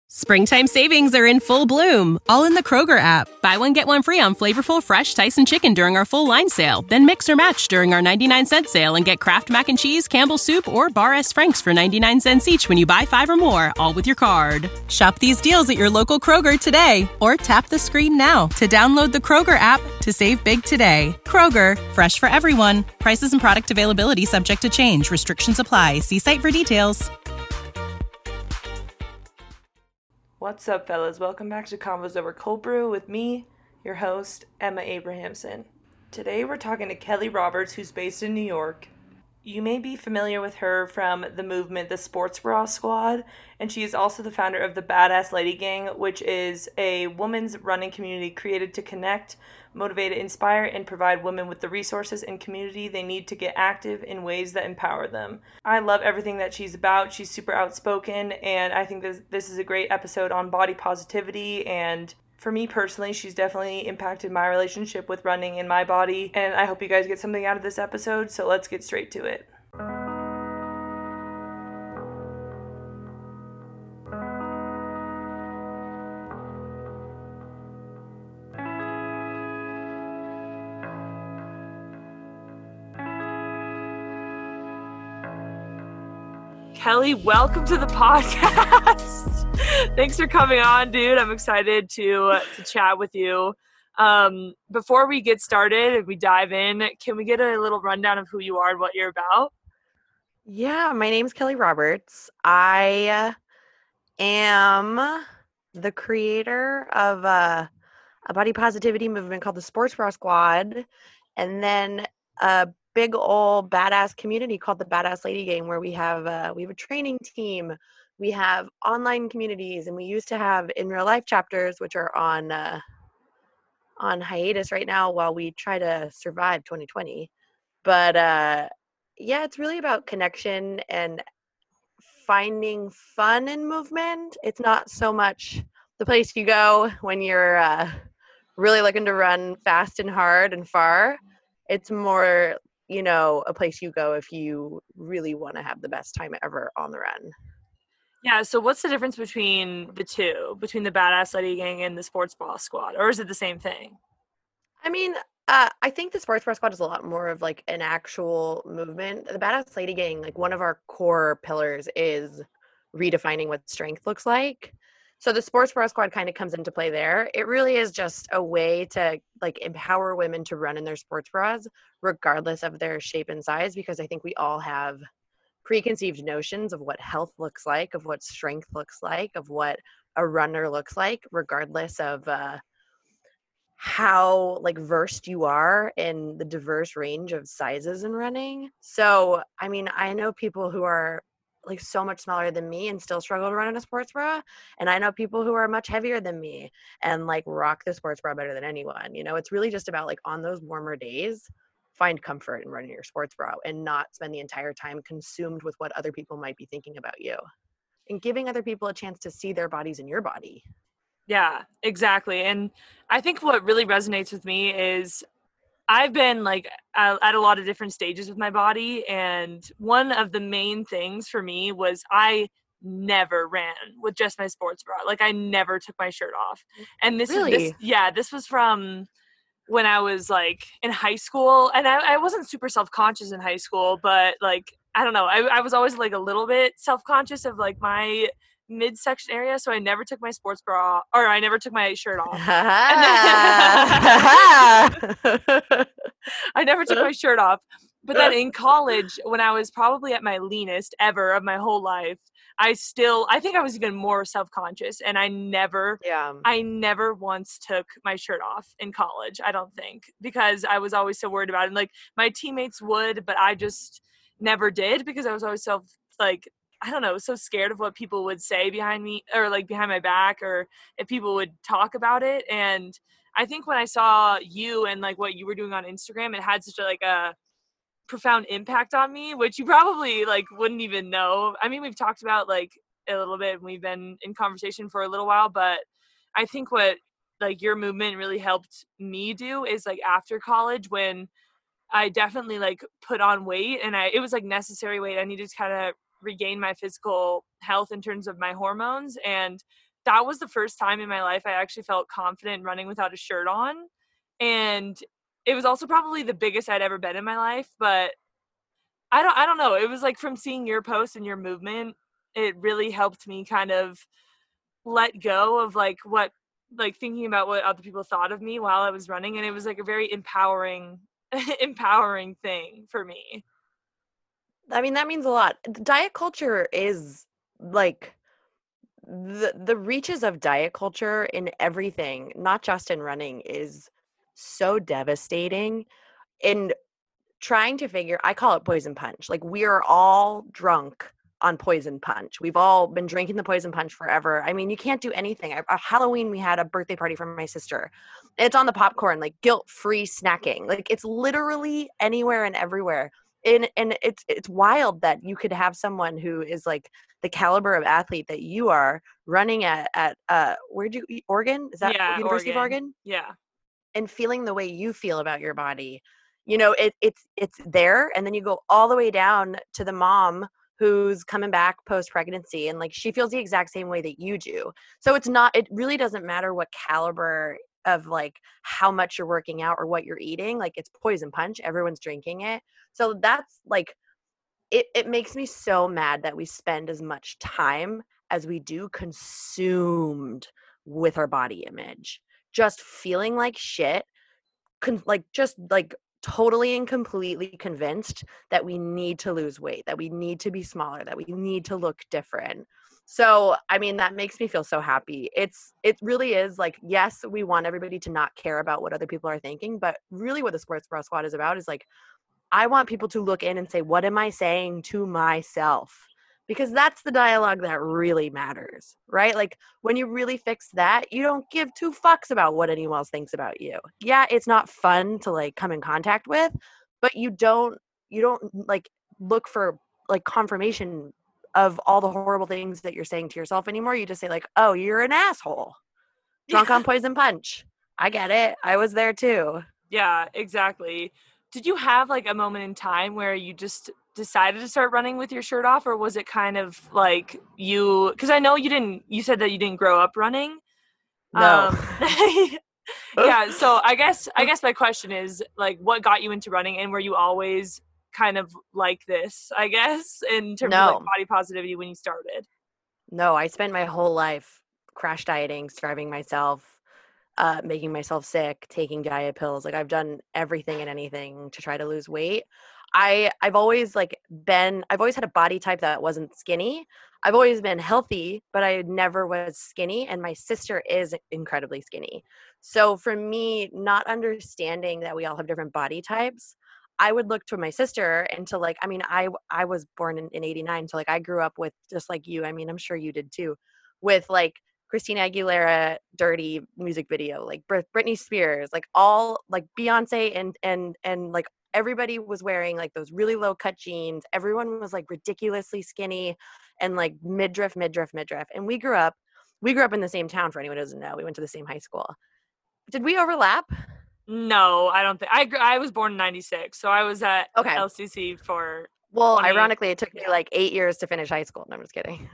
Springtime savings are in full bloom, all in the Kroger app. Buy one, get one free on flavorful, fresh Tyson chicken during our full line sale. Then mix or match during our 99-cent sale and get Kraft Mac and Cheese, Campbell's Soup, or Bar S. Frank's for 99 cents each when you buy 5 or more, all with your card. Shop these deals at your local Kroger today, or tap the screen now to download the Kroger app to save big today. Kroger, fresh for everyone. Prices and product availability subject to change. Restrictions apply. See site for details. What's up, fellas? Welcome back to Convos Over Cold Brew with me, your host, Emma Abrahamson. Today we're talking to Kelly Roberts, who's based in New York. You may be familiar with her from the movement, the Sports Bra Squad, and she is also the founder of the Badass Lady Gang, which is a women's running community created to connect, motivate, inspire, and provide women with the resources and community they need to get active in ways that empower them. I love everything that she's about. She's super outspoken, and I think this is a great episode on body positivity. And for me personally, she's definitely impacted my relationship with running and my body, and I hope you guys get something out of this episode, so let's get straight to it. Kelly, welcome to the podcast. Thanks for coming on, dude. I'm excited to chat with you. Before we get started and we dive in, can we get a little rundown of who you are and what you're about? Yeah, my name's Kelly Roberts. I am the creator of a body positivity movement called the Sports Bra Squad, and then a big old badass community called the Badass Lady Gang, where we have a training team, we have online communities, and we used to have in real life chapters, which are on hiatus right now while we try to survive 2020. But yeah, it's really about connection and finding fun in movement. It's not so much the place you go when you're really looking to run fast and hard and far. It's more, a place you go if you really want to have the best time ever on the run. Yeah, so what's the difference between the two, between the Badass Lady Gang and the Sports Bra Squad, or is it the same thing? I mean, I think the Sports Bra Squad is a lot more of like an actual movement. The Badass Lady Gang, like one of our core pillars is redefining what strength looks like. So the Sports Bra Squad kind of comes into play there. It really is just a way to like empower women to run in their sports bras, regardless of their shape and size, because I think we all have preconceived notions of what health looks like, of what strength looks like, of what a runner looks like, regardless of how like versed you are in the diverse range of sizes in running. So, I mean, I know people who are like so much smaller than me and still struggle to run in a sports bra. And I know people who are much heavier than me and like rock the sports bra better than anyone. It's really just about like on those warmer days, find comfort in running your sports bra and not spend the entire time consumed with what other people might be thinking about you, and giving other people a chance to see their bodies in your body. Yeah, exactly. And I think what really resonates with me is I've been like at a lot of different stages with my body. And one of the main things for me was I never ran with just my sports bra. Like I never took my shirt off. And this was from when I was like in high school. And I wasn't super self-conscious in high school, but like, I don't know. I was always like a little bit self-conscious of like my midsection area, so I never took my sports bra, or I never took my shirt off. I never took my shirt off. But then in college, when I was probably at my leanest ever of my whole life, I think I was even more self-conscious, and I never once took my shirt off in college, I don't think, because I was always so worried about it. And like my teammates would, but I just never did, because I was always so scared of what people would say behind me, or like behind my back, or if people would talk about it. And I think when I saw you and like what you were doing on Instagram, it had such a profound impact on me, which you probably like wouldn't even know. I mean, we've talked about like a little bit and we've been in conversation for a little while, but I think what like your movement really helped me do is like after college, when I definitely like put on weight, and it was like necessary weight. I needed to kind of regain my physical health in terms of my hormones. And that was the first time in my life I actually felt confident running without a shirt on. And it was also probably the biggest I'd ever been in my life, but I don't know. It was like from seeing your post and your movement, it really helped me kind of let go of like what, like thinking about what other people thought of me while I was running. And it was like a very empowering thing for me. I mean, that means a lot. Diet culture is like the reaches of diet culture in everything, not just in running, is so devastating. And trying to figure, I call it poison punch. Like, we are all drunk on poison punch. We've all been drinking the poison punch forever. I mean, you can't do anything. At Halloween, we had a birthday party for my sister. It's on the popcorn, like guilt-free snacking. Like, it's literally anywhere and everywhere. And it's wild that you could have someone who is like the caliber of athlete that you are running at where'd you, Oregon? Is that University of Oregon? Yeah. And feeling the way you feel about your body. You know, it's there, and then you go all the way down to the mom who's coming back post-pregnancy, and like she feels the exact same way that you do. So it really doesn't matter what caliber of like how much you're working out or what you're eating. Like, it's poison punch, everyone's drinking it. So that's like, it makes me so mad that we spend as much time as we do consumed with our body image, just feeling like shit, just totally and completely convinced that we need to lose weight, that we need to be smaller, that we need to look different. So, I mean, that makes me feel so happy. It really is like, yes, we want everybody to not care about what other people are thinking, but really what the Sports Bra Squad is about is like, I want people to look in and say, what am I saying to myself? Because that's the dialogue that really matters, right? Like, when you really fix that, you don't give two fucks about what anyone else thinks about you. Yeah, it's not fun to like come in contact with, but you don't like look for like confirmation of all the horrible things that you're saying to yourself anymore. You just say like, oh, you're an asshole. Drunk on poison punch. I get it. I was there too. Yeah, exactly. Did you have like a moment in time where you just decided to start running with your shirt off, or was it kind of like because I know you said that you didn't grow up running. No. Yeah, so I guess my question is like, what got you into running, and were you always kind of like this, I guess, in terms of like body positivity when you started? No, I spent my whole life crash dieting, starving myself, making myself sick, taking diet pills. Like, I've done everything and anything to try to lose weight. I've always I've always had a body type that wasn't skinny. I've always been healthy, but I never was skinny. And my sister is incredibly skinny. So for me, not understanding that we all have different body types, I would look to my sister and to like, I mean, I was born in 89. So like, I grew up with, just like you, I mean, I'm sure you did too, with like Christina Aguilera Dirty music video, like Britney Spears, like all like Beyonce and like everybody was wearing like those really low cut jeans. Everyone was like ridiculously skinny and like midriff. And we grew up in the same town, for anyone who doesn't know. We went to the same high school. Did we overlap? No, I don't think. I was born in 96, so I was at LCC for. Well, ironically, it took me like 8 years to finish high school. No, I'm just kidding.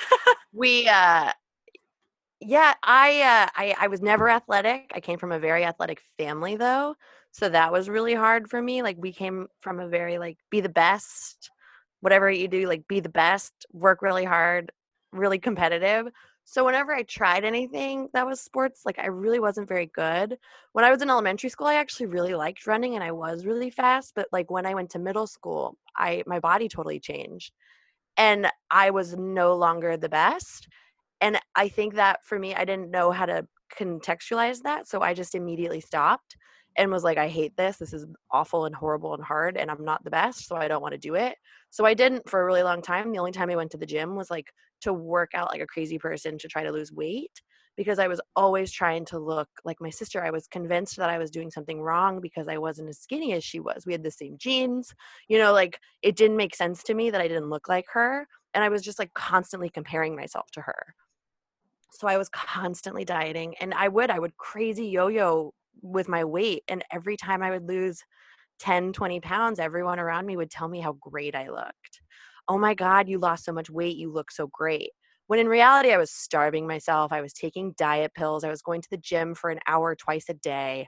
I was never athletic. I came from a very athletic family, though, so that was really hard for me. Like, we came from a very like, be the best, whatever you do, like be the best, work really hard, really competitive. So whenever I tried anything that was sports, like, I really wasn't very good. When I was in elementary school, I actually really liked running and I was really fast. But like, when I went to middle school, my body totally changed and I was no longer the best. And I think that for me, I didn't know how to contextualize that. So I just immediately stopped and was like, I hate this. This is awful and horrible and hard, and I'm not the best, so I don't want to do it. So I didn't for a really long time. The only time I went to the gym was like to work out like a crazy person to try to lose weight, because I was always trying to look like my sister. I was convinced that I was doing something wrong because I wasn't as skinny as she was. We had the same genes, like it didn't make sense to me that I didn't look like her. And I was just like constantly comparing myself to her. So I was constantly dieting, and I would crazy yo-yo with my weight. And every time I would lose 10, 20 pounds, everyone around me would tell me how great I looked. Oh my God, you lost so much weight. You look so great. when in reality I was starving myself. I was taking diet pills. I was going to the gym for an hour twice a day,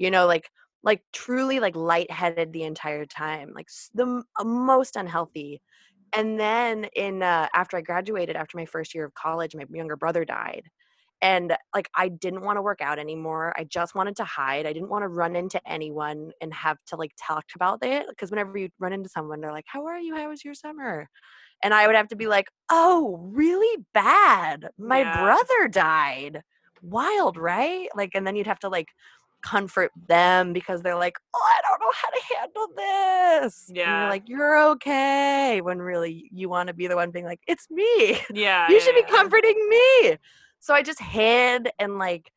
like truly like lightheaded the entire time, like the most unhealthy. And then after I graduated, after my first year of college, my younger brother died. And like, I didn't want to work out anymore. I just wanted to hide. I didn't want to run into anyone and have to like talk about it. Because whenever you run into someone, they're like, how are you? How was your summer? And I would have to be like, oh, really bad. My brother died. Wild, right? Like, and then you'd have to like comfort them because they're like, oh, I don't know how to handle this. Yeah. And you're like, you're okay. When really you want to be the one being like, it's me. Yeah. You should be comforting me. So I just hid and like,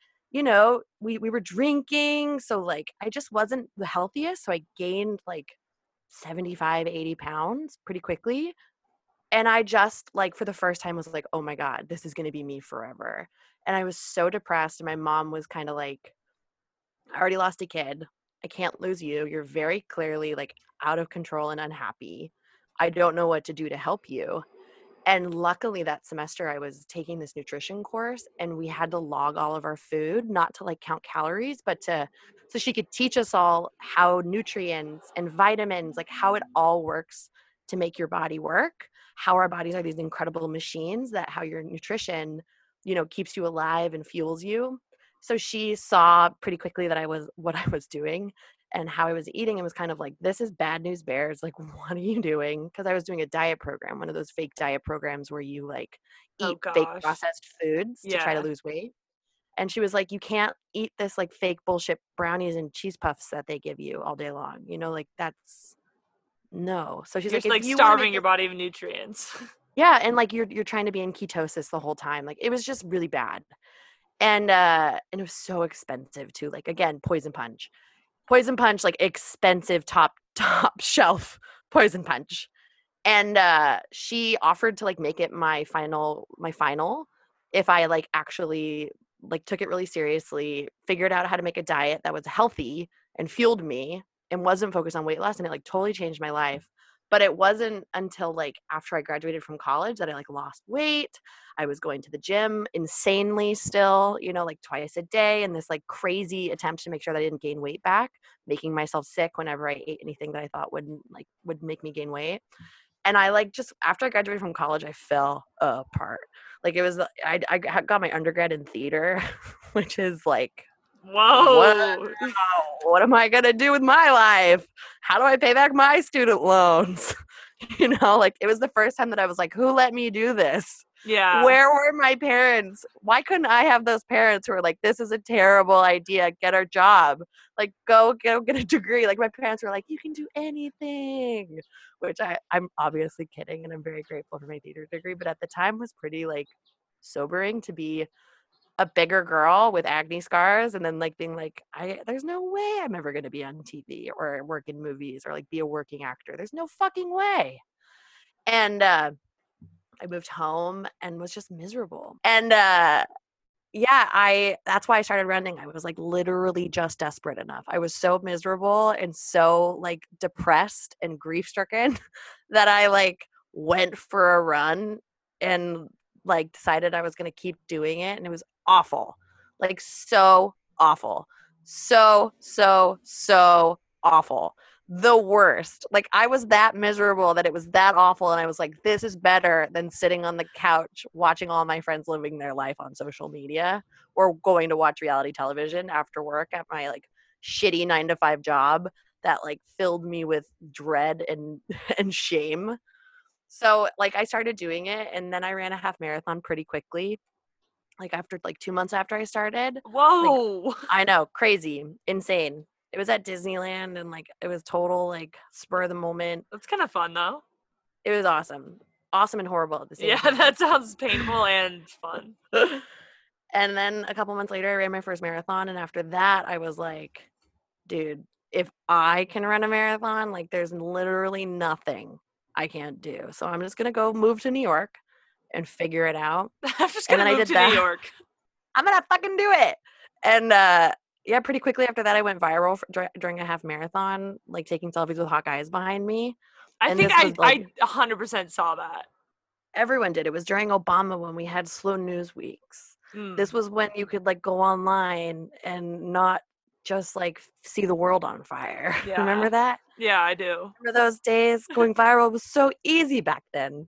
we were drinking. So like, I just wasn't the healthiest. So I gained like 75, 80 pounds pretty quickly. And I just like for the first time was like, oh my God, this is going to be me forever. And I was so depressed. And my mom was kind of like, I already lost a kid. I can't lose you. You're very clearly like out of control and unhappy. I don't know what to do to help you. And luckily that semester I was taking this nutrition course and we had to log all of our food, not to like count calories, but so she could teach us all how nutrients and vitamins, like how it all works to make your body work, how our bodies are these incredible machines, that how your nutrition, keeps you alive and fuels you. So she saw pretty quickly that what I was doing and how I was eating, and was kind of like, this is bad news bears. Like, what are you doing? Because I was doing a diet program, one of those fake diet programs where you like eat fake processed foods to try to lose weight. And she was like, you can't eat this like fake bullshit brownies and cheese puffs that they give you all day long. Like that's no. So she's like starving your body of nutrients. Yeah. And like you're trying to be in ketosis the whole time. Like it was just really bad. And it was so expensive too. Like again, poison punch, like expensive top shelf poison punch. And she offered to like make it my final if I like actually like took it really seriously, figured out how to make a diet that was healthy and fueled me and wasn't focused on weight loss. And it like totally changed my life. But it wasn't until like after I graduated from college that I like lost weight. I was going to the gym insanely still, like twice a day, and this like crazy attempt to make sure that I didn't gain weight back, making myself sick whenever I ate anything that I thought would make me gain weight. And I like just after I graduated from college, I fell apart. Like it was, I got my undergrad in theater, which is like, whoa, what am I going to do with my life? How do I pay back my student loans? Like it was the first time that I was like, who let me do this? Yeah. Where were my parents? Why couldn't I have those parents who were like, this is a terrible idea. Get a job. Like, go get a degree. Like my parents were like, you can do anything, which I'm obviously kidding. And I'm very grateful for my theater degree. But at the time was pretty like sobering to be a bigger girl with acne scars and then like being like, there's no way I'm ever going to be on TV or work in movies or like be a working actor. There's no fucking way. And I moved home and was just miserable. And that's why I started running. I was like literally just desperate enough. I was so miserable and so like depressed and grief stricken that I like went for a run and like decided I was going to keep doing it. And it was awful. Like so awful. So awful. The worst. Like I was that miserable that it was that awful. And I was like, this is better than sitting on the couch watching all my friends living their life on social media or going to watch reality television after work at my like shitty 9-to-5 job that like filled me with dread and shame. So like I started doing it and then I ran a half marathon pretty quickly. Like after like 2 months after I started. Whoa. Like, I know, crazy, insane. It was at Disneyland and like it was total like spur of the moment. That's kind of fun though. It was awesome. Awesome and horrible at the same time. Yeah, that sounds painful and fun. And then a couple months later I ran my first marathon, and after that I was like, dude, if I can run a marathon, like there's literally nothing I can't do. So I'm just going to go move to New York and figure it out. I'm just going to move to New York. I'm going to fucking do it. And pretty quickly after that, I went viral during a half marathon, like taking selfies with hot guys behind me. I think I 100% saw that. everyone did. It was during Obama when we had slow news weeks. This was when you could like go online and not just like see the world on fire. Yeah. Remember that? Yeah, I do. Remember those days? Going viral was so easy back then.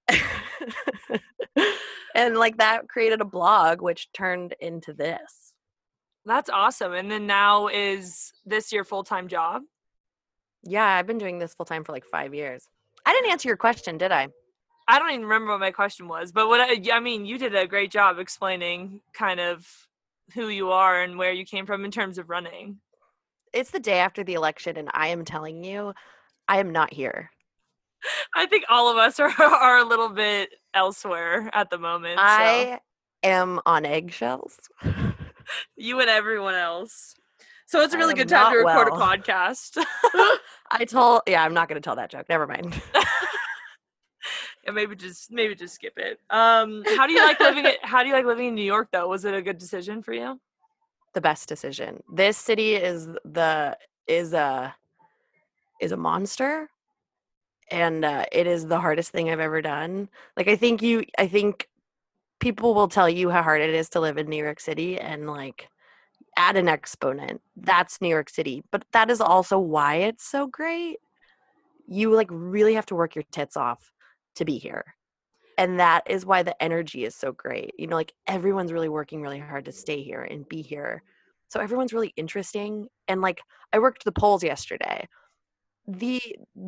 And like that created a blog which turned into this. That's awesome. And then now is this your full-time job? Yeah, I've been doing this full-time for like 5 years. I didn't answer your question, did I? I don't even remember what my question was, but I mean, you did a great job explaining kind of who you are and where you came from in terms of running. It's the day after the election, and I am telling you, I am not here. I think all of us are a little bit elsewhere at the moment. I am on eggshells. You and everyone else. So it's a really good time to record a podcast. I'm not going to tell that joke. Never mind. Yeah, maybe just skip it. How do you like living in New York though? Was it a good decision for you? The best decision. This city is a monster, and it is the hardest thing I've ever done. Like I think people will tell you how hard it is to live in New York City, and like add an exponent. That's New York City, but that is also why it's so great. You like really have to work your tits off to be here. And that is why the energy is so great. You know, like everyone's really working really hard to stay here and be here. So everyone's really interesting. And like I worked the polls yesterday. The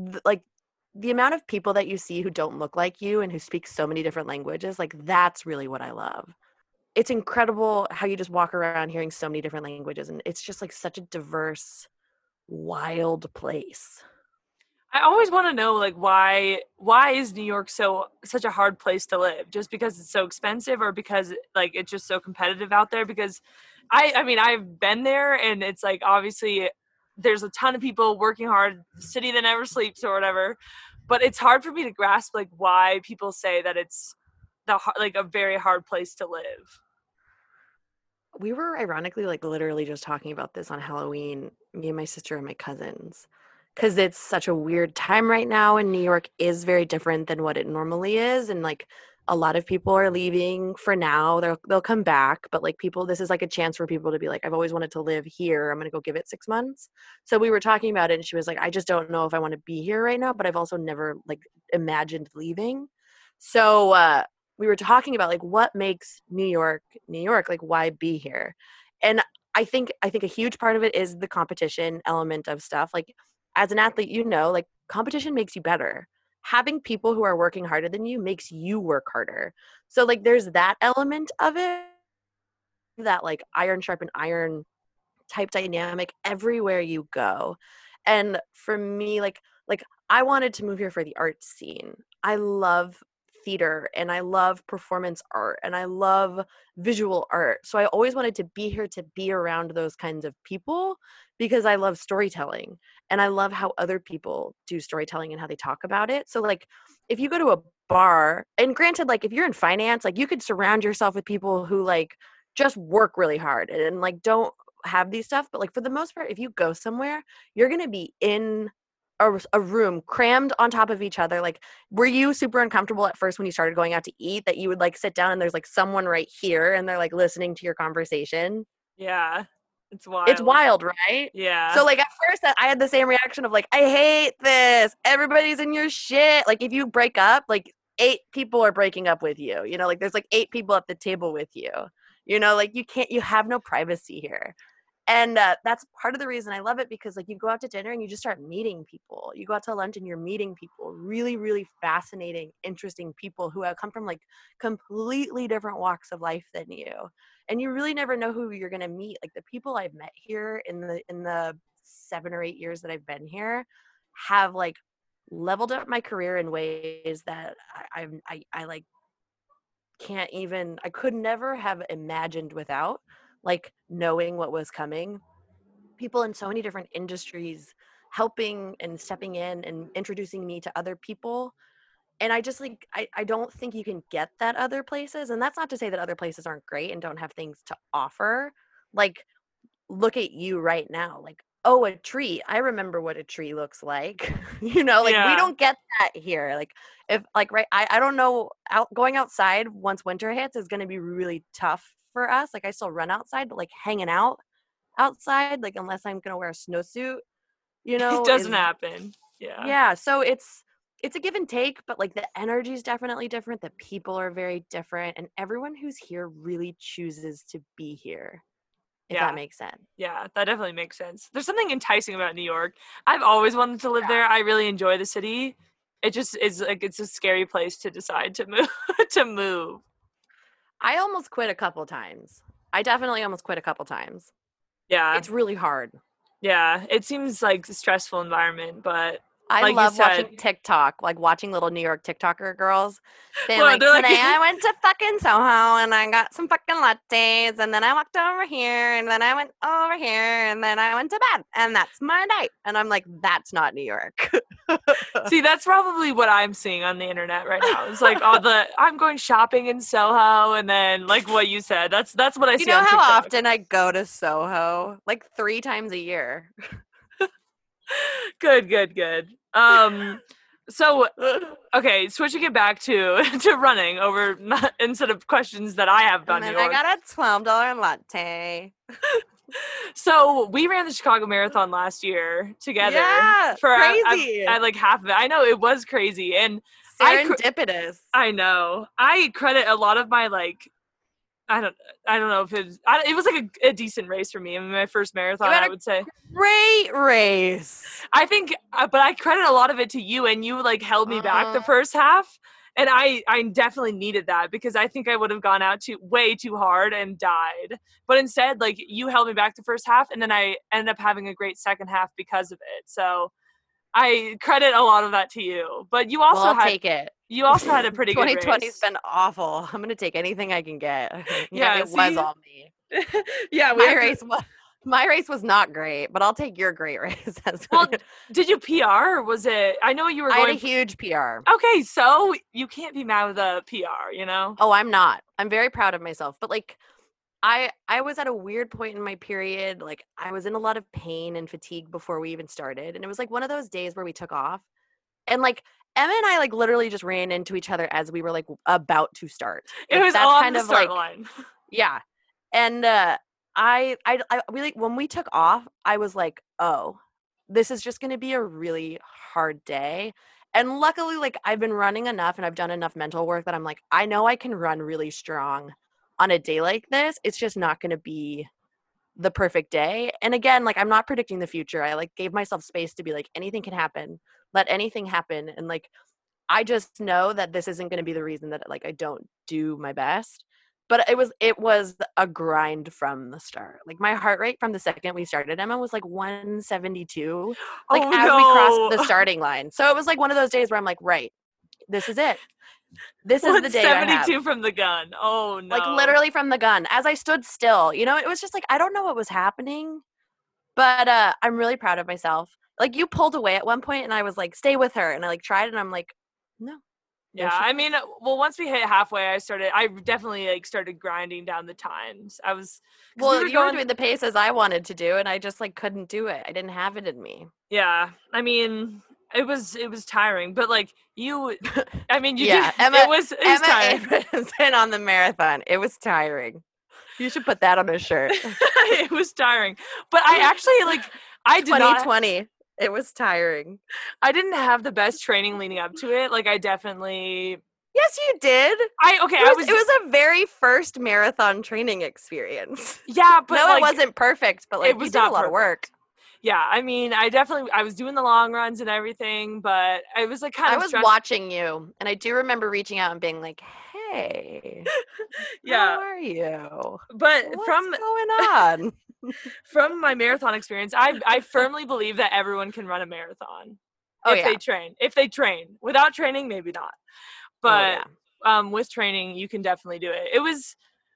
amount of people that you see who don't look like you and who speak so many different languages, like that's really what I love. It's incredible how you just walk around hearing so many different languages, and it's just like such a diverse, wild place. I always want to know, like, why is New York such a hard place to live? Just because it's so expensive, or because like it's just so competitive out there? Because I mean I've been there, and it's like obviously there's a ton of people working hard, the city that never sleeps or whatever. But it's hard for me to grasp like why people say that it's a very hard place to live. We were ironically like literally just talking about this on Halloween, me and my sister and my cousins. Because it's such a weird time right now, and New York is very different than what it normally is, and like a lot of people are leaving for now. They'll come back, but like this is like a chance for people to be like, I've always wanted to live here, I'm gonna go give it 6 months. So we were talking about it, and she was like, I just don't know if I want to be here right now, but I've also never like imagined leaving. So we were talking about like what makes New York, like why be here? And I think a huge part of it is the competition element of stuff. Like as an athlete, you know, like competition makes you better. Having people who are working harder than you makes you work harder. So like there's that element of it, that like iron sharpen iron type dynamic everywhere you go. And for me, like I wanted to move here for the art scene. I love theater, and I love performance art, and I love visual art. So I always wanted to be here to be around those kinds of people, because I love storytelling, and I love how other people do storytelling and how they talk about it. So like if you go to a bar, and granted, like if you're in finance, like you could surround yourself with people who like just work really hard and like don't have these stuff, but like for the most part, if you go somewhere, you're going to be in a room crammed on top of each other. Like, were you super uncomfortable at first when you started going out to eat, that you would like sit down and there's like someone right here and they're like listening to your conversation? Yeah, it's wild. It's wild, right? Yeah. So like at first I had the same reaction of like, I hate this, everybody's in your shit. Like if you break up, like 8 people are breaking up with you, you know, like there's like 8 people at the table with you, you know, like you have no privacy here. And that's part of the reason I love it, because like you go out to dinner and you just start meeting people. You go out to lunch and you're meeting people, really, really fascinating, interesting people who have come from like completely different walks of life than you. And you really never know who you're going to meet. Like the people I've met here in the 7 or 8 years that I've been here have like leveled up my career in ways that I like can't even, I could never have imagined without like knowing what was coming. People in so many different industries helping and stepping in and introducing me to other people. And I just like, I don't think you can get that other places. And that's not to say that other places aren't great and don't have things to offer. Like, look at you right now. Like, oh, a tree. I remember what a tree looks like. You know, like we don't get that here. Like if like right, I don't know. Going outside once winter hits is going to be really tough for us. Like I still run outside, but like hanging out outside, like unless I'm going to wear a snowsuit, you know, it doesn't happen. Yeah. Yeah. So it's a give and take, but like the energy is definitely different. The people are very different, and everyone who's here really chooses to be here. If that makes sense. Yeah, that definitely makes sense. There's something enticing about New York. I've always wanted to live there. I really enjoy the city. It just is like it's a scary place to decide to move to move. I almost quit a couple times. I definitely almost quit a couple times. Yeah. It's really hard. Yeah, it seems like a stressful environment, but I like love watching TikTok, like watching little New York TikToker girls. They're like, they're today I went to fucking Soho and I got some fucking lattes and then I walked over here and then I went over here and then I went to bed and that's my night. And I'm like, that's not New York. See, that's probably what I'm seeing on the internet right now. It's like I'm going shopping in Soho and then like what you said. That's what I see. You know on how TikTok. often I go to Soho? Like 3 times a year. Good. So, okay, switching it back to running over instead of questions that I have about New York. I got a $12 latte. So we ran the Chicago Marathon last year together. Yeah, for crazy. I like half of it. I know it was crazy, and serendipitous. I know. I credit a lot of my like. I don't know if it was like a decent race for me. I mean, my first marathon, I would say. Great race. I think, but I credit a lot of it to you, and you like held me back the first half. And I definitely needed that because I think I would have gone out way too hard and died. But instead, like you held me back the first half, and then I ended up having a great second half because of it. So I credit a lot of that to you. But you also take it. You also had a pretty good race. 2020's been awful. I'm gonna take anything I can get. Yeah, it was all me. Yeah, my race was not great, but I'll take your great race. Well, did you PR or was it? I know you were. I had a huge PR. Okay, so you can't be mad with a PR, you know? Oh, I'm not. I'm very proud of myself, but like, I was at a weird point in my period. Like, I was in a lot of pain and fatigue before we even started, and it was like one of those days where we took off, and like Emma and I like literally just ran into each other as we were like about to start. It was on the start line. Yeah, and we like when we took off, I was like, oh, this is just going to be a really hard day. And luckily, like I've been running enough and I've done enough mental work that I'm like, I know I can run really strong on a day like this. It's just not going to be the perfect day. And again, like I'm not predicting the future. I like gave myself space to be like, anything can happen. Let anything happen. And like, I just know that this isn't going to be the reason that like I don't do my best. But it was a grind from the start. Like my heart rate from the second we started, Emma, was like 172. Like we crossed the starting line. So it was like one of those days where I'm like, right, this is it. This is the day I have. 172 from the gun. Oh no. Like literally from the gun. As I stood still, you know, it was just like I don't know what was happening, but I'm really proud of myself. Like you pulled away at one point, and I was like, "Stay with her," and I like tried, and I'm like, "No." Yeah, I mean, well, once we hit halfway, I definitely like started grinding down the times. You were doing the paces I wanted to do, and I just like couldn't do it. I didn't have it in me. Yeah, I mean, it was tiring, but like you, I mean, you yeah, did. It was tiring. Been on the marathon. It was tiring. You should put that on a shirt. It was tiring, but I actually like I did 2020. It was tiring. I didn't have the best training leading up to it. Like I definitely. Yes, you did. It was a very first marathon training experience. Yeah, but no, it wasn't perfect, but like it was you did a lot of work. Yeah, I mean, I was doing the long runs and everything, but I was like I was watching you, and I do remember reaching out and being like, "Hey, yeah, how are you?" But what's going on? From my marathon experience, I firmly believe that everyone can run a marathon if they train. If they train, without training, maybe not. But with training, you can definitely do it. It was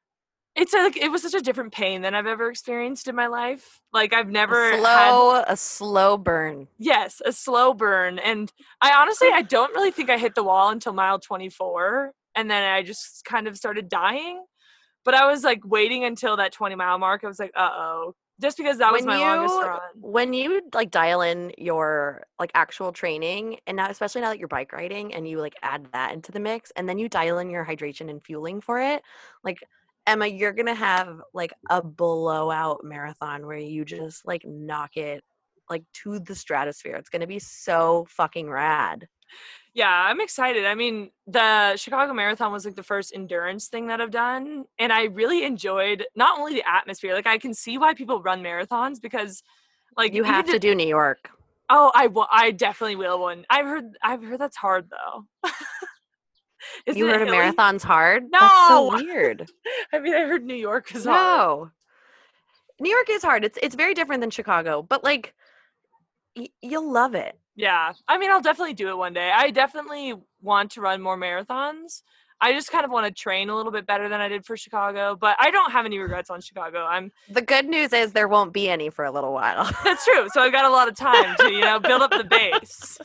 such a different pain than I've ever experienced in my life. Like I've never had a slow burn. Yes, a slow burn. And I don't really think I hit the wall until mile 24, and then I just kind of started dying. But I was like waiting until that 20-mile mark. I was like, uh-oh, just because that was my longest run. When you like dial in your like actual training, and now especially now that you're bike riding and you like add that into the mix, and then you dial in your hydration and fueling for it, like Emma, you're gonna have like a blowout marathon where you just like knock it like to the stratosphere. It's gonna be so fucking rad. Yeah, I'm excited. I mean, the Chicago Marathon was like the first endurance thing that I've done. And I really enjoyed not only the atmosphere, like I can see why people run marathons because like you have to do New York. Oh, I definitely will one. I've heard that's hard though. You heard a marathon's hard? No. That's so weird. I mean, I heard New York is hard. No. New York is hard. It's very different than Chicago, but like you'll love it. Yeah. I mean, I'll definitely do it one day. I definitely want to run more marathons. I just kind of want to train a little bit better than I did for Chicago, but I don't have any regrets on Chicago. The good news is there won't be any for a little while. That's true. So I've got a lot of time to, build up the base.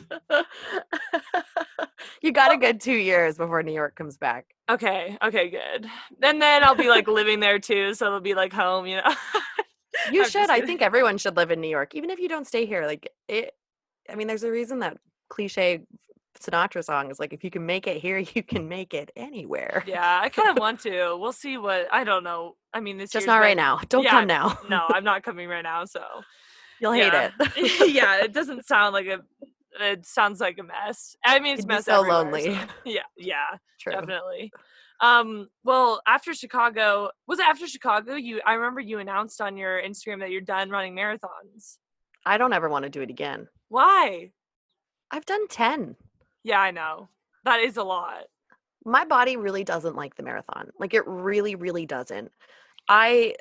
You got a good 2 years before New York comes back. Okay, good. And then I'll be like living there too, so it'll be like home, You should. I think everyone should live in New York, even if you don't stay here. Like it. I mean, there's a reason that cliche Sinatra song is like, if you can make it here, you can make it anywhere. Yeah, I kind of want to. We'll see I don't know. I mean, this just not right now. Don't come now. No, I'm not coming right now. So you'll hate it. Yeah, it doesn't sound like it sounds like a mess. I mean, it's a mess. So lonely. So. Yeah, true. Definitely. Well, after Chicago, I remember you announced on your Instagram that you're done running marathons. I don't ever want to do it again. Why? I've done 10. Yeah, I know. That is a lot. My body really doesn't like the marathon. Like it really, really doesn't. I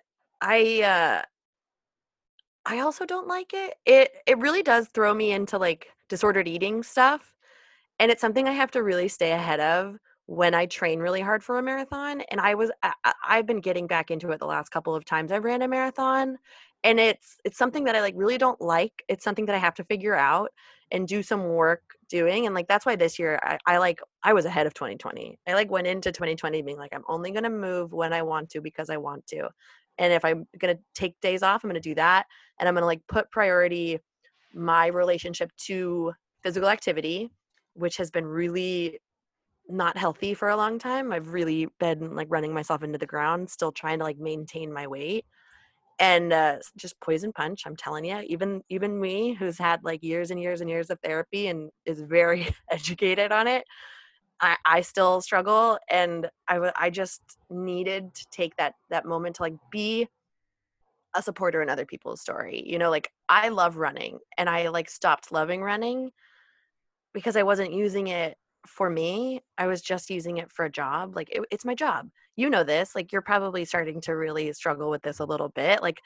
also don't like it. It really does throw me into like disordered eating stuff. And it's something I have to really stay ahead of when I train really hard for a marathon. And I've been getting back into it the last couple of times I've ran a marathon. And it's something that I like really don't like. It's something that I have to figure out and do some work doing. And like, that's why this year I was ahead of 2020. I like went into 2020 being like, I'm only going to move when I want to, because I want to. And if I'm going to take days off, I'm going to do that. And I'm going to like put priority my relationship to physical activity, which has been really not healthy for a long time. I've really been like running myself into the ground, still trying to like maintain my weight. And just poison punch, I'm telling you, even me, who's had like years and years and years of therapy and is very educated on it, I still struggle. And I just needed to take that moment to like be a supporter in other people's story. Like I love running, and I like stopped loving running because I wasn't using it for me. I was just using it for a job. Like it's my job. You know this, like you're probably starting to really struggle with this a little bit. Like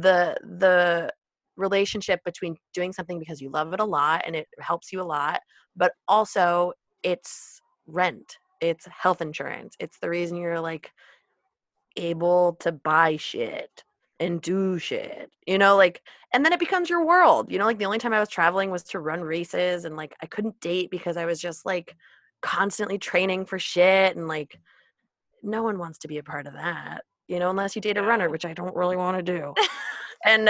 the relationship between doing something because you love it a lot and it helps you a lot, but also it's rent, it's health insurance, it's the reason you're like able to buy shit and do shit, like, and then it becomes your world, like the only time I was traveling was to run races, and like I couldn't date because I was just like constantly training for shit, and like no one wants to be a part of that, unless you date a runner, which I don't really want to do. And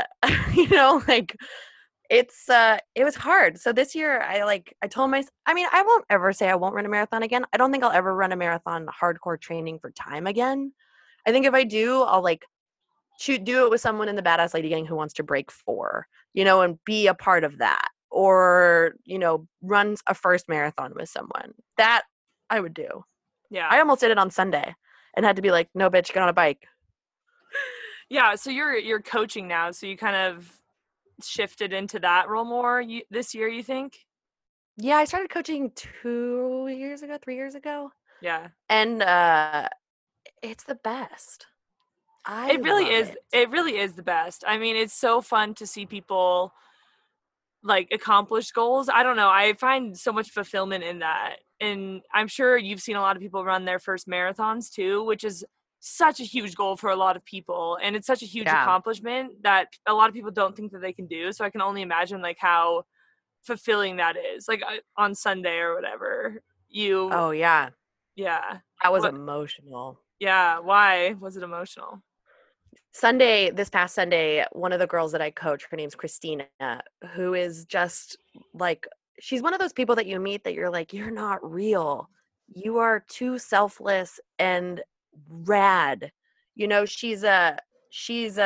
like it was hard. So this year I told myself, I mean, I won't ever say I won't run a marathon again. I don't think I'll ever run a marathon hardcore training for time again. I think if I do, I'll like do it with someone in the Badass Lady Gang who wants to break 4, and be a part of that, or, run a first marathon with someone. That I would do. Yeah. I almost did it on Sunday and had to be like, no, bitch, get on a bike. Yeah. So you're coaching now. So you kind of shifted into that role more this year, you think? Yeah. I started coaching 3 years ago. Yeah. And it's the best. It really is. It really is the best. I mean, it's so fun to see people like accomplish goals. I don't know. I find so much fulfillment in that. And I'm sure you've seen a lot of people run their first marathons too, which is such a huge goal for a lot of people. And it's such a huge accomplishment that a lot of people don't think that they can do. So I can only imagine like how fulfilling that is. Like on Sunday or whatever, Oh yeah. Yeah. That was emotional. Yeah. Why was it emotional? This past Sunday, one of the girls that I coach, her name's Christina, who is just like, she's one of those people that you meet that you're like, you're not real. You are too selfless and rad. You know, she's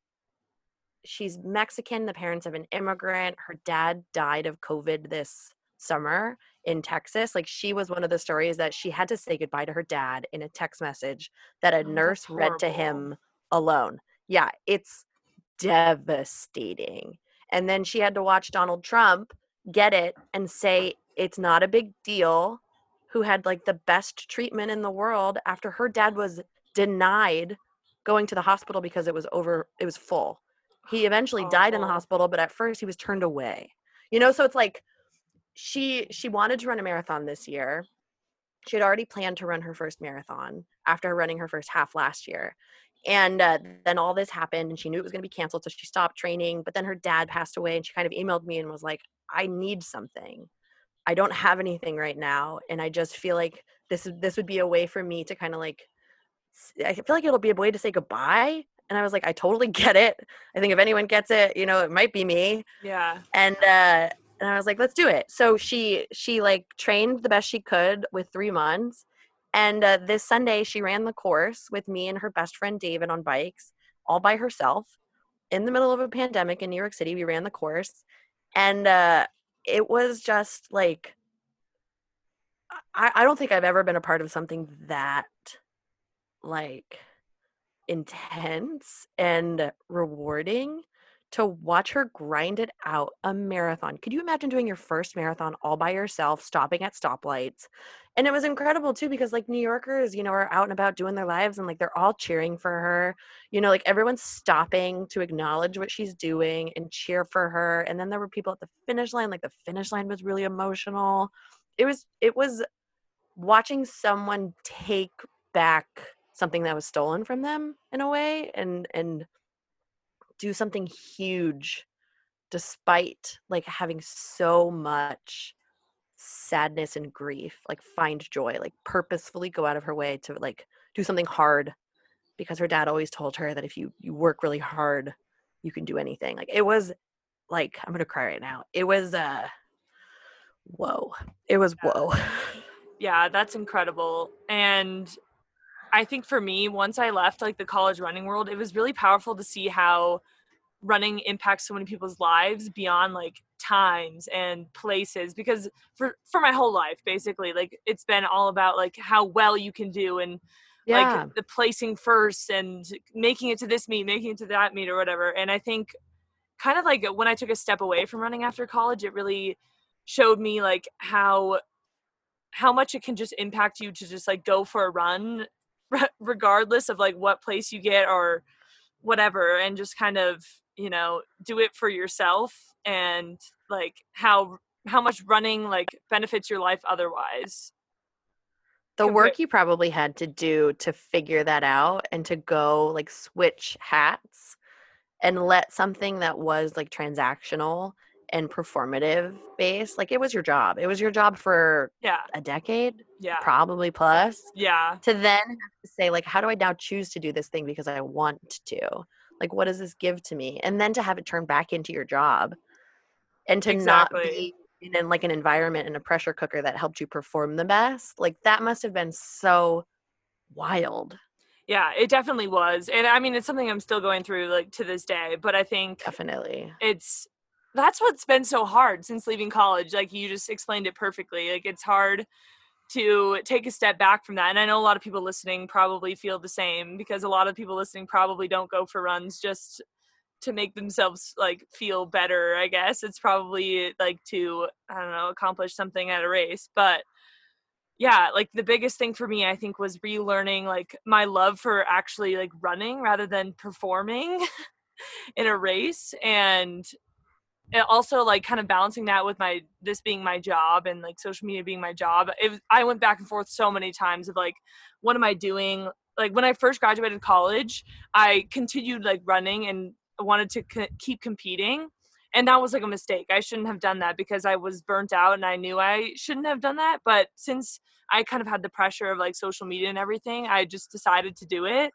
Mexican. The parents of an immigrant. Her dad died of COVID this summer in Texas. Like, she was one of the stories that she had to say goodbye to her dad in a text message that a nurse read to him alone. Yeah, it's devastating. And then she had to watch Donald Trump get it and say it's not a big deal, who had like the best treatment in the world after her dad was denied going to the hospital because it was full. He eventually died in the hospital, but at first he was turned away. You know, so it's like she wanted to run a marathon this year. She had already planned to run her first marathon after running her first half last year. And then all this happened and she knew it was going to be canceled. So she stopped training, but then her dad passed away and she kind of emailed me and was like, I need something. I don't have anything right now. And I just feel like this would be a way for me to kind of like, I feel like it'll be a way to say goodbye. And I was like, I totally get it. I think if anyone gets it, you know, it might be me. Yeah. And I was like, let's do it. So she like trained the best she could with 3 months. And this Sunday she ran the course with me and her best friend David on bikes, all by herself in the middle of a pandemic in New York City. We ran the course and it was just like, I don't think I've ever been a part of something that like intense and rewarding to watch her grind it out, a marathon. Could you imagine doing your first marathon all by yourself, stopping at stoplights? And it was incredible too, because like New Yorkers, you know, are out and about doing their lives and like they're all cheering for her. You know, like everyone's stopping to acknowledge what she's doing and cheer for her. And then there were people at the finish line, like the finish line was really emotional. It was watching someone take back something that was stolen from them in a way and do something huge despite like having so much sadness and grief, like find joy, like purposefully go out of her way to like do something hard, because her dad always told her that if you work really hard, you can do anything. Like it was like, I'm gonna cry right now. It was whoa. It was whoa. Yeah, that's incredible. And I think for me, once I left like the college running world, it was really powerful to see how running impacts so many people's lives beyond like times and places, because for my whole life, basically, like it's been all about like how well you can do and like the placing first and making it to this meet, making it to that meet or whatever. And I think kind of like when I took a step away from running after college, it really showed me like how much it can just impact you to just like go for a run regardless of like what place you get or whatever, and just kind of, you know, do it for yourself, and like how much running like benefits your life otherwise. The work you probably had to do to figure that out and to go like switch hats and let something that was like transactional and performative based, like it was your job. It was your job for a decade, probably plus. Yeah. To then have to say like, how do I now choose to do this thing because I want to? Like, what does this give to me? And then to have it turn back into your job and to not be in like an environment and a pressure cooker that helped you perform the best. Like that must have been so wild. Yeah, it definitely was. And I mean, it's something I'm still going through like to this day, but I think definitely that's what's been so hard since leaving college. Like you just explained it perfectly. Like it's hard to take a step back from that. And I know a lot of people listening probably feel the same, because a lot of people listening probably don't go for runs just to make themselves like feel better. I guess it's probably like to, I don't know, accomplish something at a race. But yeah, like the biggest thing for me, I think, was relearning like my love for actually like running rather than performing in a race. And also like kind of balancing that with this being my job and like social media being my job. I went back and forth so many times of like, what am I doing? Like when I first graduated college, I continued like running and wanted to keep competing. And that was like a mistake. I shouldn't have done that because I was burnt out and I knew I shouldn't have done that. But since I kind of had the pressure of like social media and everything, I just decided to do it.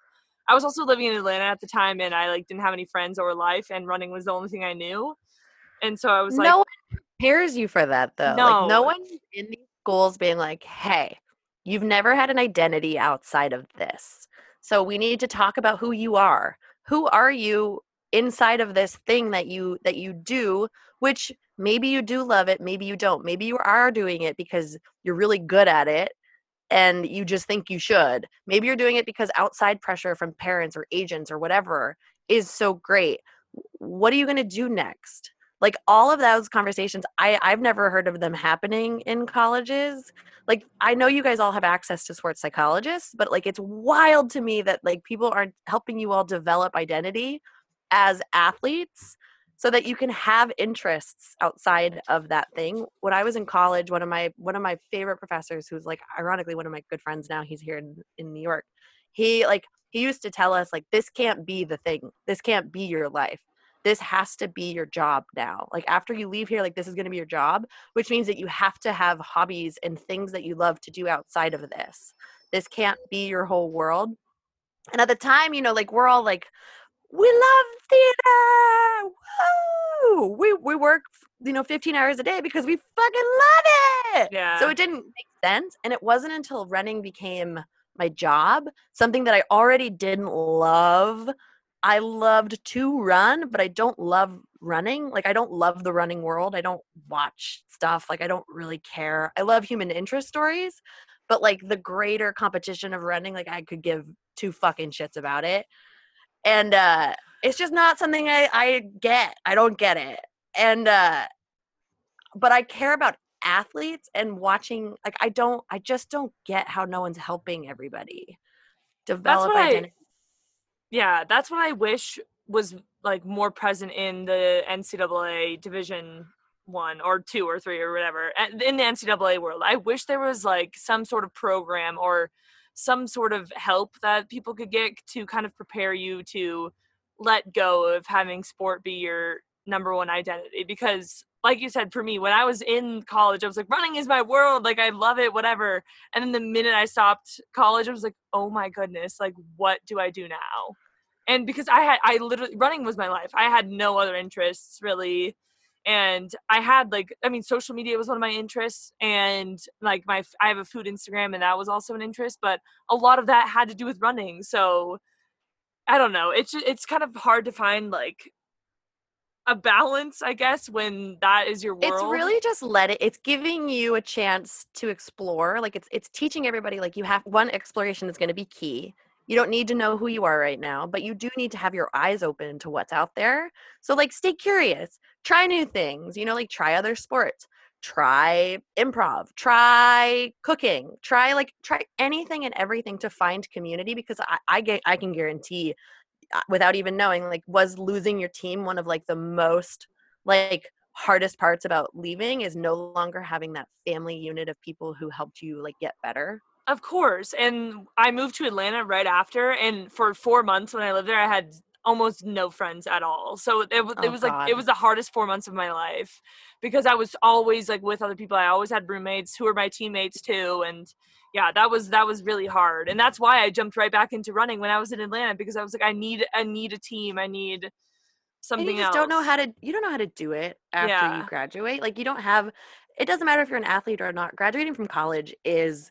I was also living in Atlanta at the time, and I like didn't have any friends or life, and running was the only thing I knew. And so I was like, no one prepares you for that though. No. Like no one in these schools being like, hey, you've never had an identity outside of this. So we need to talk about who you are. Who are you inside of this thing that you do, which maybe you do love it, maybe you don't. Maybe you are doing it because you're really good at it and you just think you should. Maybe you're doing it because outside pressure from parents or agents or whatever is so great. What are you going to do next? Like all of those conversations, I've never heard of them happening in colleges. Like I know you guys all have access to sports psychologists, but like it's wild to me that like people aren't helping you all develop identity as athletes so that you can have interests outside of that thing. When I was in college, one of my favorite professors, who's like ironically one of my good friends now, he's here in New York. He used to tell us like, this can't be the thing. This can't be your life. This has to be your job now. Like after you leave here, like this is going to be your job, which means that you have to have hobbies and things that you love to do outside of this. This can't be your whole world. And at the time, you know, like we're all like, we love theater. Woo! We work, 15 hours a day because we fucking love it. Yeah. So it didn't make sense. And it wasn't until running became my job, something that I already didn't love. I loved to run, but I don't love running. Like I don't love the running world. I don't watch stuff. Like I don't really care. I love human interest stories, but like the greater competition of running, like I could give two fucking shits about it. And it's just not something I get. I don't get it. And but I care about athletes and watching. Like I just don't get how no one's helping everybody develop identity. That's what I wish was like more present in the NCAA Division 1 or 2 or 3 or whatever in the NCAA world. I wish there was like some sort of program or some sort of help that people could get to kind of prepare you to let go of having sport be your number one identity. Because like you said, for me, when I was in college, I was like, running is my world. Like, I love it, whatever. And then the minute I stopped college, I was like, oh my goodness, like, what do I do now? And because I literally, running was my life. I had no other interests really. And I had social media was one of my interests, and like I have a food Instagram, and that was also an interest, but a lot of that had to do with running. So I don't know. It's kind of hard to find like a balance, I guess, when that is your world. It's really just it's giving you a chance to explore. Like it's teaching everybody, like you have one exploration is going to be key. You don't need to know who you are right now, but you do need to have your eyes open to what's out there. So like stay curious, try new things, like try other sports, try improv, try cooking, try anything and everything to find community, because I can guarantee without even knowing, like, was losing your team one of like the most like hardest parts about leaving is no longer having that family unit of people who helped you like get better. Of course. And I moved to Atlanta right after, and for 4 months when I lived there, I had almost no friends at all. So it was like, it was the hardest 4 months of my life, because I was always like with other people. I always had roommates who were my teammates too. And yeah, that was really hard. And that's why I jumped right back into running when I was in Atlanta, because I was like, I need a team. I need something else. You don't know how to do it after you graduate. Like it doesn't matter if you're an athlete or not. Graduating from college is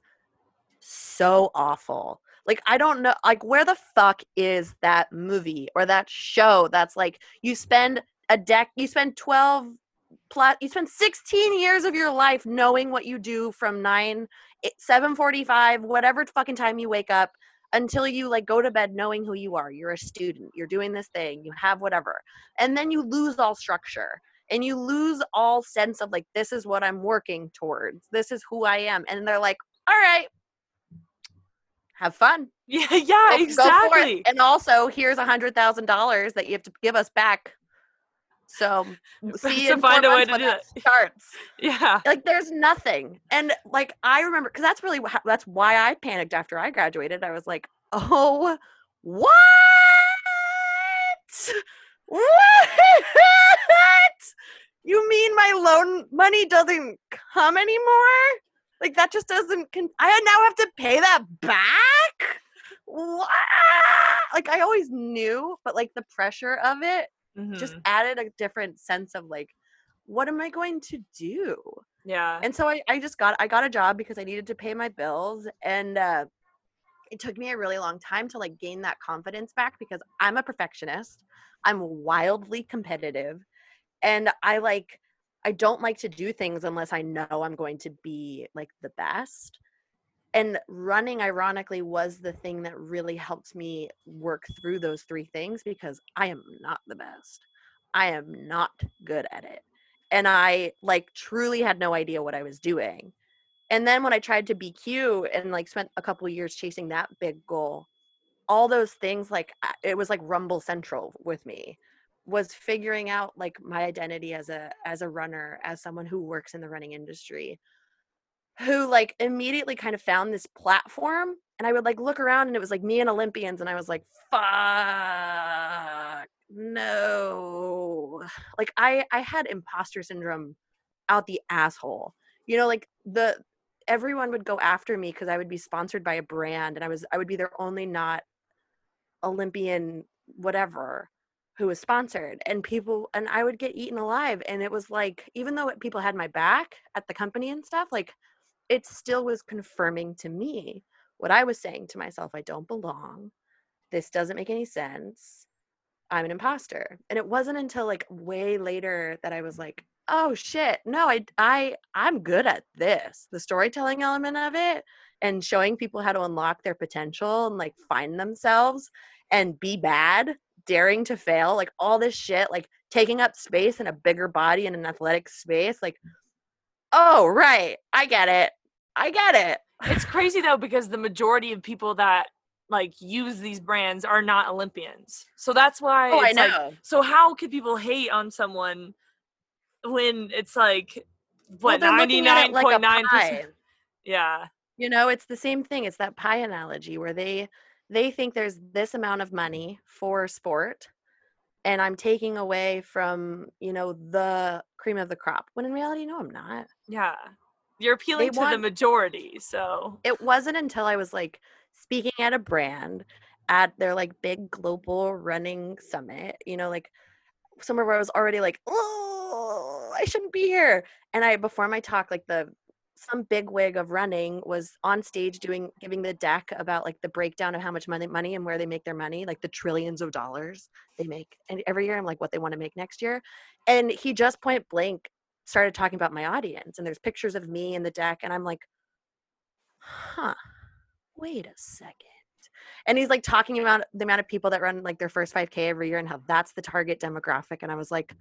so awful. Like, I don't know, like, where the fuck is that movie or that show that's like, you spend 16 years of your life knowing what you do from 7:45, whatever fucking time you wake up, until you like go to bed knowing who you are. You're a student, you're doing this thing, you have whatever. And then you lose all structure and you lose all sense of like, this is what I'm working towards. This is who I am. And they're like, all right, have fun. Yeah, exactly. Go for it. And also, here's $100,000 that you have to give us back. So see you in 4 months when that starts. Yeah. Like there's nothing. And like I remember, because that's why I panicked after I graduated. I was like, oh, what? You mean my loan money doesn't come anymore? Like that just doesn't, I now have to pay that back? What? like I always knew, but like the pressure of it just added a different sense of like, what am I going to do? Yeah. And so I got a job because I needed to pay my bills. And it took me a really long time to like gain that confidence back because I'm a perfectionist. I'm wildly competitive. And I don't like to do things unless I know I'm going to be like the best. And running, ironically, was the thing that really helped me work through those three things because I am not the best. I am not good at it. And I like truly had no idea what I was doing. And then when I tried to BQ and like spent a couple of years chasing that big goal, all those things, like it was like Rumble Central with me, was figuring out like my identity as a runner, as someone who works in the running industry, who like immediately kind of found this platform. And I would like look around and it was like me and Olympians, and I was like, fuck no. Like I had imposter syndrome out the asshole. You know, like everyone would go after me because I would be sponsored by a brand, and I would be their only not Olympian whatever who was sponsored, and I would get eaten alive. And it was like, even though people had my back at the company and stuff, like it still was confirming to me what I was saying to myself. I don't belong. This doesn't make any sense. I'm an imposter. And it wasn't until like way later that I was like, oh shit, no, I'm good at this. The storytelling element of it and showing people how to unlock their potential and like find themselves and be bad, daring to fail, like all this shit, like taking up space in a bigger body in an athletic space. Like, oh, right. I get it. It's crazy though, because the majority of people that like use these brands are not Olympians. So that's why I it's know. Like, so how could people hate on someone when it's like, what, 99.9%? Yeah. You know, it's the same thing. It's that pie analogy where they think there's this amount of money for sport, and I'm taking away from, you know, the cream of the crop, when in reality, no, I'm not. Yeah. You're appealing to the majority. So it wasn't until I was like speaking at a brand at their like big global running summit, you know, like somewhere where I was already like, oh, I shouldn't be here. And before my talk, like some big wig of running was on stage giving the deck about like the breakdown of how much money and where they make their money, like the trillions of dollars they make. And every year I'm like, what they want to make next year. And he just point blank started talking about my audience, and there's pictures of me in the deck. And I'm like, wait a second. And he's like talking about the amount of people that run like their first 5K every year and how that's the target demographic. And I was like,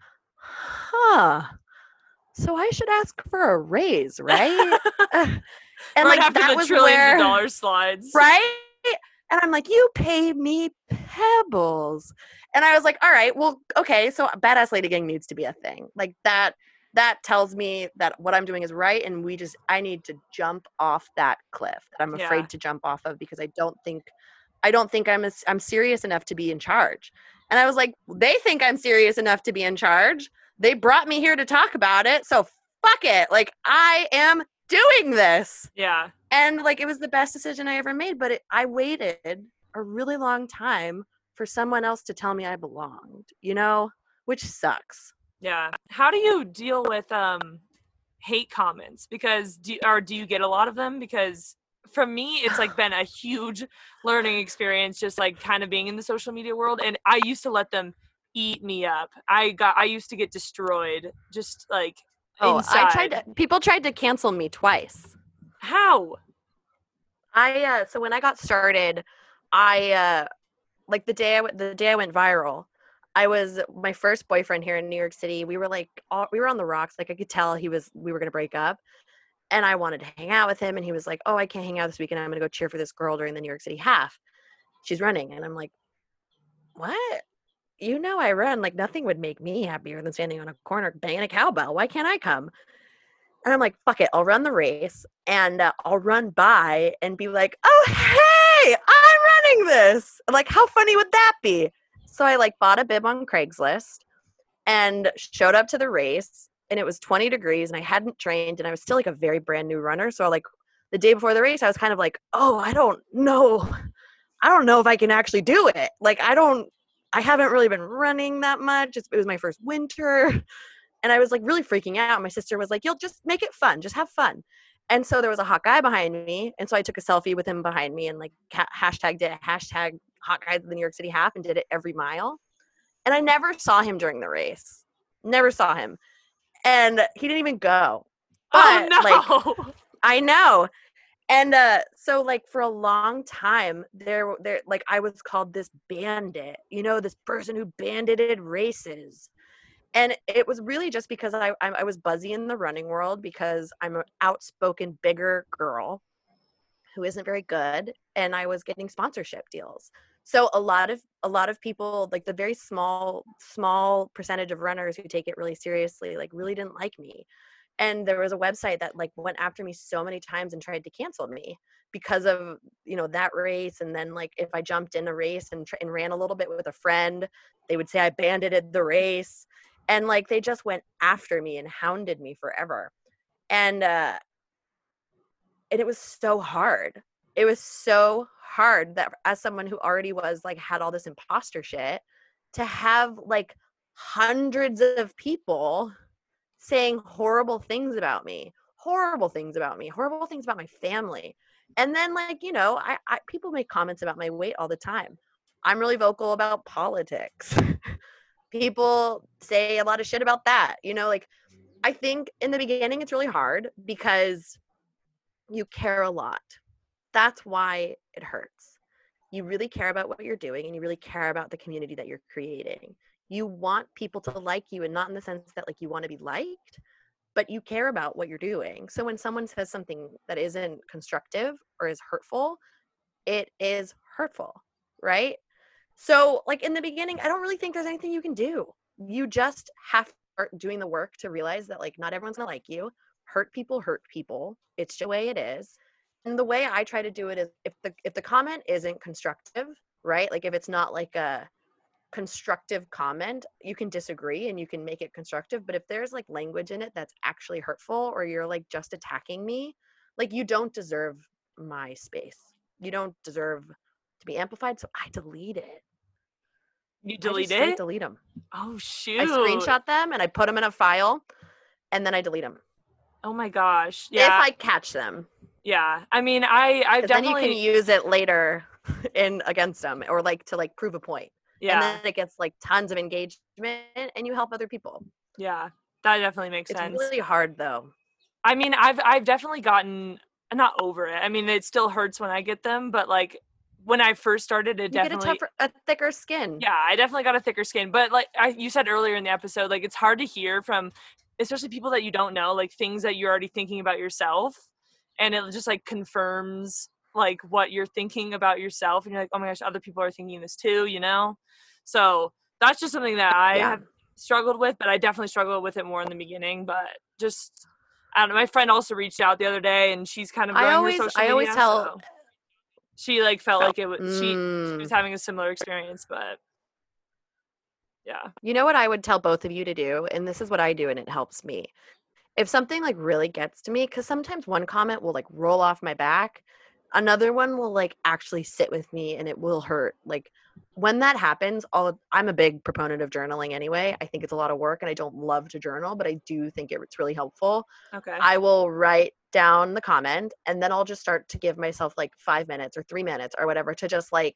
so I should ask for a raise, right? And right, like that was where $1 slides, right? And I'm like, you pay me pebbles. And I was like, all right, well, okay, so Badass Lady Gang needs to be a thing. Like that tells me that what I'm doing is right, and I need to jump off that cliff that I'm afraid to jump off of, because I don't think I'm serious enough to be in charge. And I was like, they think I'm serious enough to be in charge. They brought me here to talk about it, so fuck it. Like, I am doing this. Yeah. And like, it was the best decision I ever made, but I waited a really long time for someone else to tell me I belonged, you know, which sucks. Yeah. How do you deal with hate comments? Because do you get a lot of them? Because for me, it's like been a huge learning experience, just like kind of being in the social media world. And I used to let them eat me up. I used to get destroyed, just like inside. People tried to cancel me twice. How? So when I got started, like the day I went viral, my first boyfriend here in New York City, we were on the rocks. Like I could tell we were going to break up, and I wanted to hang out with him. And he was like, oh, I can't hang out this weekend. I'm going to go cheer for this girl during the New York City half. She's running. And I'm like, what? You know, I run. Like nothing would make me happier than standing on a corner banging a cowbell. Why can't I come? And I'm like, fuck it. I'll run the race, and I'll run by and be like, oh, hey, I'm running this. Like, how funny would that be? So I like bought a bib on Craigslist and showed up to the race, and it was 20 degrees and I hadn't trained, and I was still like a very brand new runner. So like the day before the race, I was kind of like, oh, I don't know I don't know if I can actually do it. Like, I haven't really been running that much. It was my first winter. And I was like really freaking out. My sister was like, you'll just make it fun. Just have fun. And so there was a hot guy behind me. And so I took a selfie with him behind me and like hashtagged it, hashtag hot guys of the New York City half, and did it every mile. And I never saw him during the race. Never saw him. And he didn't even go. But, oh, no. Like, I know. And so like for a long time there like I was called this bandit, this person who bandited races. And it was really just because I was buzzy in the running world because I'm an outspoken, bigger girl who isn't very good, and I was getting sponsorship deals. So a lot of people, like the very small percentage of runners who take it really seriously, like really didn't like me. And there was a website that like went after me so many times and tried to cancel me because of, that race. And then like if I jumped in a race and ran a little bit with a friend, they would say I bandited the race. And like they just went after me and hounded me forever. And it was so hard. It was so hard that as someone who already was like had all this imposter shit, to have like hundreds of people saying horrible things about me, horrible things about my family. And then like, I people make comments about my weight all the time. I'm really vocal about politics. People say a lot of shit about that. Like I think in the beginning it's really hard because you care a lot. That's why it hurts. You really care about what you're doing and you really care about the community that you're creating. You want people to like you, and not in the sense that like you want to be liked, but you care about what you're doing. So when someone says something that isn't constructive or is hurtful, it is hurtful, right? So like in the beginning, I don't really think there's anything you can do. You just have to start doing the work to realize that like not everyone's gonna like you. Hurt people. It's the way it is. And the way I try to do it is if the comment isn't constructive, right? Like if it's not like a constructive comment, you can disagree and you can make it constructive. But if there's like language in it that's actually hurtful, or you're like just attacking me, like you don't deserve my space. You don't deserve to be amplified. So I delete it. You delete it? Delete them. Oh shoot! I screenshot them and I put them in a file, and then I delete them. Oh my gosh! Yeah. If I catch them. Yeah, I mean, I definitely. Then you can use it later against them, or like to like prove a point. Yeah. And then it gets like tons of engagement, and you help other people. Yeah, that definitely makes sense. It's really hard though. I mean, I've definitely gotten not over it. I mean, it still hurts when I get them, but like when I first started, it definitely get a thicker skin. Yeah, I definitely got a thicker skin. But like you said earlier in the episode, like it's hard to hear from, especially people that you don't know, like things that you're already thinking about yourself, and it just like confirms like what you're thinking about yourself, and you're like, oh my gosh, other people are thinking this too, So that's just something that I have struggled with, but I definitely struggled with it more in the beginning. But just, I don't know. My friend also reached out the other day, and she's kind of growing her social media. I always tell. So she like felt like it was she was having a similar experience, but yeah. You know what I would tell both of you to do, and this is what I do, and it helps me. If something like really gets to me, because sometimes one comment will like roll off my back, another one will like actually sit with me and it will hurt. Like when that happens, I'm a big proponent of journaling anyway. I think it's a lot of work and I don't love to journal, but I do think it's really helpful. Okay. I will write down the comment, and then I'll just start to give myself like 5 minutes or 3 minutes or whatever to just like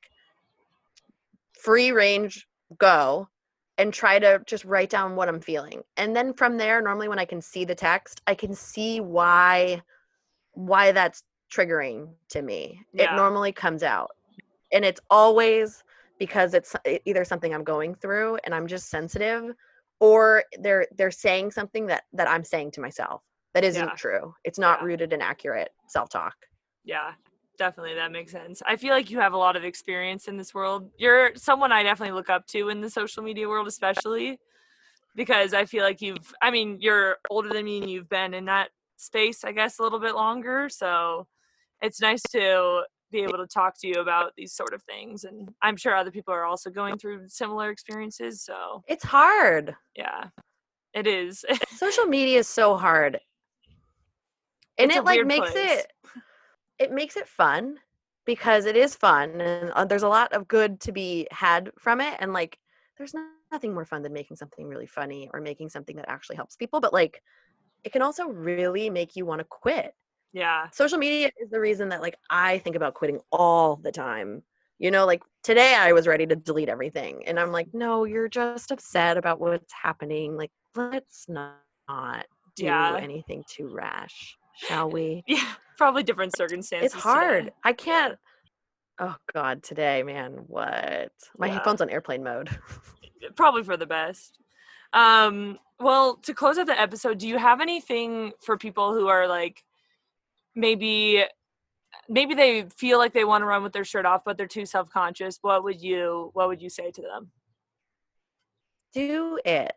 free range go and try to just write down what I'm feeling. And then from there, normally when I can see the text, I can see why that's triggering to me. Yeah. It normally comes out. And it's always because it's either something I'm going through and I'm just sensitive, or they're saying something that I'm saying to myself that isn't true. It's not rooted in accurate self-talk. Yeah, definitely. That makes sense. I feel like you have a lot of experience in this world. You're someone I definitely look up to in the social media world, especially because I feel like you're older than me and you've been in that space, I guess, a little bit longer. So it's nice to be able to talk to you about these sort of things. And I'm sure other people are also going through similar experiences. So it's hard. Yeah, it is. Social media is so hard. And it like makes it makes it fun. because it is fun and there's a lot of good to be had from it. And like, there's nothing more fun than making something really funny or making something that actually helps people. But like, it can also really make you want to quit. Yeah. Social media is the reason that like I think about quitting all the time. You know, like today I was ready to delete everything. And I'm like, no, you're just upset about what's happening. Like, let's not do anything too rash, shall we? Yeah. Probably different circumstances. It's hard. Today. I can't. Oh God, today, man, what? My phone's on airplane mode. Probably for the best. Well, to close out the episode, do you have anything for people who are like, maybe they feel like they want to run with their shirt off, but they're too self-conscious? What would you say to them? Do it.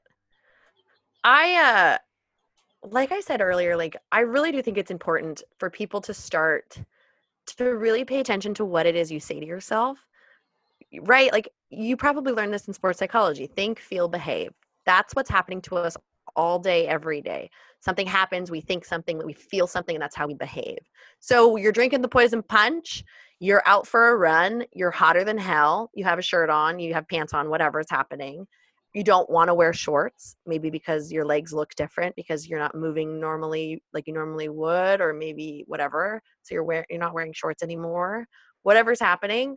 Like I said earlier, like I really do think it's important for people to start to really pay attention to what it is you say to yourself, right? Like you probably learned this in sports psychology. Think, feel, behave. That's what's happening to us all day, every day. Something happens, we think something, we feel something, and that's how we behave. So you're drinking the poison punch, you're out for a run, you're hotter than hell, you have a shirt on, you have pants on, whatever's happening. You don't want to wear shorts, maybe because your legs look different because you're not moving normally like you normally would, or maybe whatever. So you're not wearing shorts anymore. Whatever's happening,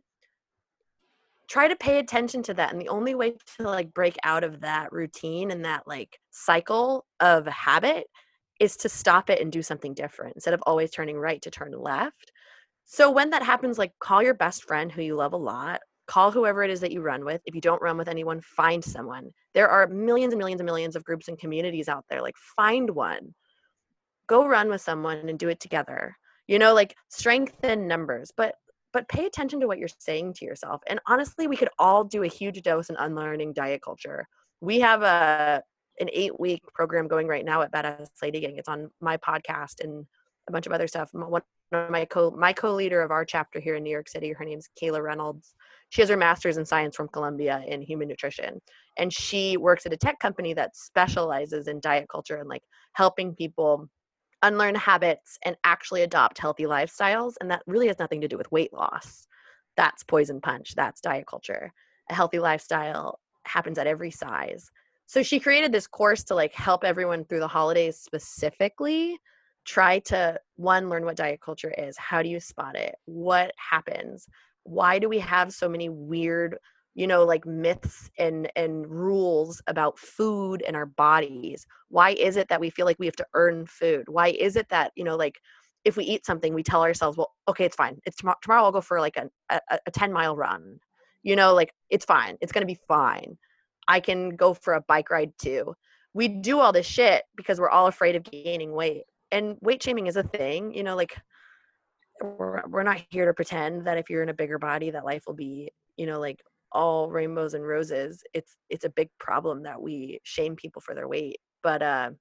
try to pay attention to that. And the only way to like break out of that routine and that like cycle of habit is to stop it and do something different instead of always turning right to turn left. So when that happens, like call your best friend who you love a lot. Call whoever it is that you run with. If you don't run with anyone, find someone. There are millions and millions and millions of groups and communities out there. Like find one. Go run with someone and do it together. You know, like strengthen numbers, but pay attention to what you're saying to yourself. And honestly, we could all do a huge dose in unlearning diet culture. We have an 8-week program going right now at Badass Lady Gang. It's on my podcast and a bunch of other stuff. One of my co-leader of our chapter here in New York City, her name's Kayla Reynolds. She has her master's in science from Columbia in human nutrition. And she works at a tech company that specializes in diet culture and like helping people unlearn habits and actually adopt healthy lifestyles. And that really has nothing to do with weight loss. That's poison punch. That's diet culture. A healthy lifestyle happens at every size. So she created this course to like help everyone through the holidays specifically try to, one, learn what diet culture is. How do you spot it? What happens? Why do we have so many weird, you know, like myths and rules about food and our bodies? Why is it that we feel like we have to earn food? Why is it that, you know, like if we eat something, we tell ourselves, well, okay, it's fine. It's tomorrow I'll go for like a 10-mile run. You know, like it's fine. It's going to be fine. I can go for a bike ride too. We do all this shit because we're all afraid of gaining weight. And weight shaming is a thing, you know, like we're not here to pretend that if you're in a bigger body that life will be, you know, like all rainbows and roses. It's a big problem that we shame people for their weight. But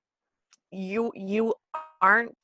you aren't.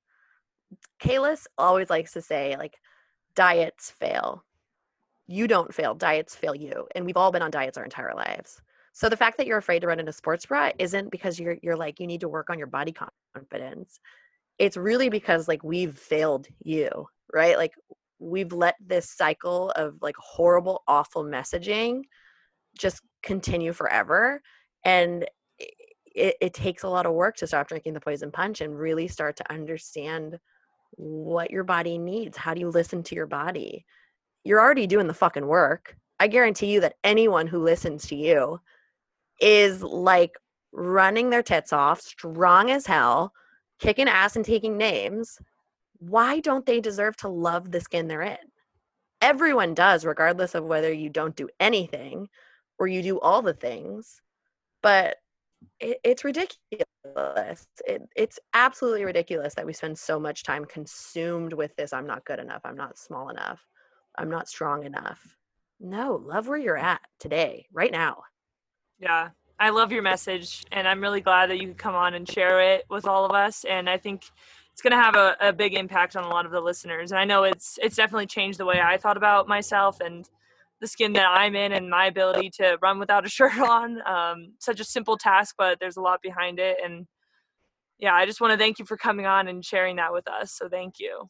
Kalis always likes to say like diets fail. You don't fail, diets fail you. And we've all been on diets our entire lives. So the fact that you're afraid to run in a sports bra isn't because you're like you need to work on your body confidence. It's really because like we've failed you, right? Like we've let this cycle of like horrible, awful messaging just continue forever. And it takes a lot of work to stop drinking the poison punch and really start to understand what your body needs. How do you listen to your body? You're already doing the fucking work. I guarantee you that anyone who listens to you is like running their tits off, strong as hell, kicking ass and taking names. Why don't they deserve to love the skin they're in? Everyone does, regardless of whether you don't do anything or you do all the things. But it's ridiculous. It's absolutely ridiculous that we spend so much time consumed with this. I'm not good enough. I'm not small enough. I'm not strong enough. No, love where you're at today, right now. Yeah, I love your message, and I'm really glad that you could come on and share it with all of us. And I think it's going to have a big impact on a lot of the listeners. And I know it's definitely changed the way I thought about myself and the skin that I'm in and my ability to run without a shirt on. Such a simple task, but there's a lot behind it. And yeah, I just want to thank you for coming on and sharing that with us. So thank you.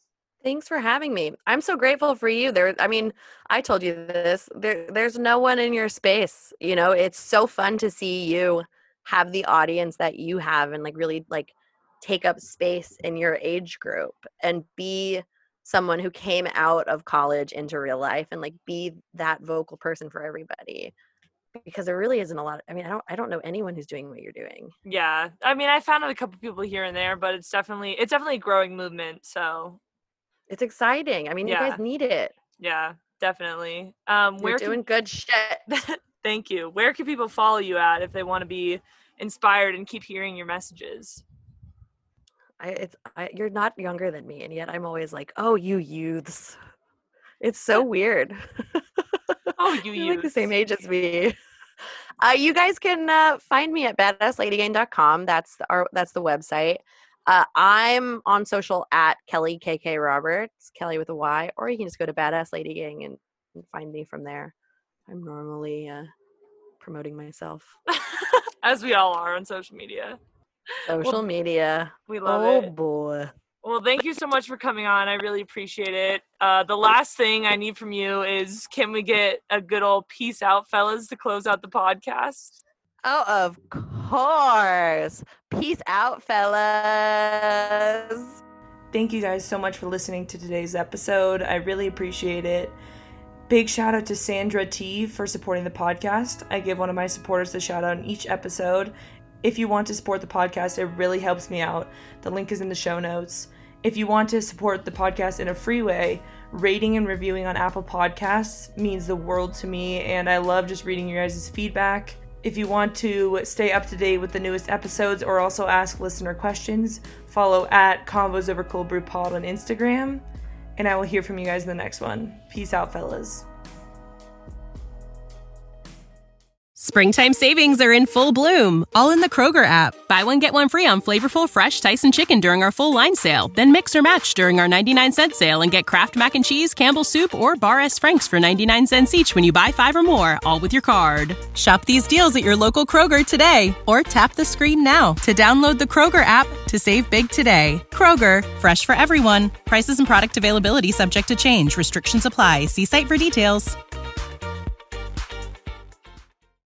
Thanks for having me. I'm so grateful for you. I told you this. There's no one in your space. You know, it's so fun to see you have the audience that you have and like really like take up space in your age group and be someone who came out of college into real life and like be that vocal person for everybody. Because there really isn't a lot. I don't know anyone who's doing what you're doing. Yeah. I mean, I found a couple people here and there, but it's definitely a growing movement. So it's exciting. I mean, you guys need it. Yeah, definitely. You're doing good shit. Thank you. Where can people follow you at if they want to be inspired and keep hearing your messages? You're not younger than me, and yet I'm always like, oh, you youths. It's so weird. Oh, you you're like the same age as me. You guys can find me at badassladygang.com. That's the website. I'm on social at Kelly KK Roberts, Kelly with a Y, or you can just go to Badass Lady Gang and find me from there. I'm normally promoting myself. As we all are on social media. Social media. We love it. Oh, boy. Well, thank you so much for coming on. I really appreciate it. The last thing I need from you is, can we get a good old peace out, fellas, to close out the podcast? Oh, of course. Peace out, fellas. Thank you guys so much for listening to today's episode. I really appreciate it. Big shout out to Sandra T for supporting the podcast. I give one of my supporters a shout out in each episode. If you want to support the podcast, it really helps me out. The link is in the show notes. If you want to support the podcast in a free way, rating and reviewing on Apple Podcasts means the world to me, and I love just reading your guys' feedback. If you want to stay up to date with the newest episodes or also ask listener questions, follow at Convos Over Cold Brew Pod on Instagram, and I will hear from you guys in the next one. Peace out, fellas. Springtime savings are in full bloom, all in the Kroger app. Buy one, get one free on flavorful, fresh Tyson chicken during our full line sale. Then mix or match during our 99-cent sale and get Kraft Mac and Cheese, Campbell's Soup, or Bar S. Frank's for 99 cents each when you buy 5 or more, all with your card. Shop these deals at your local Kroger today, or tap the screen now to download the Kroger app to save big today. Kroger, fresh for everyone. Prices and product availability subject to change. Restrictions apply. See site for details.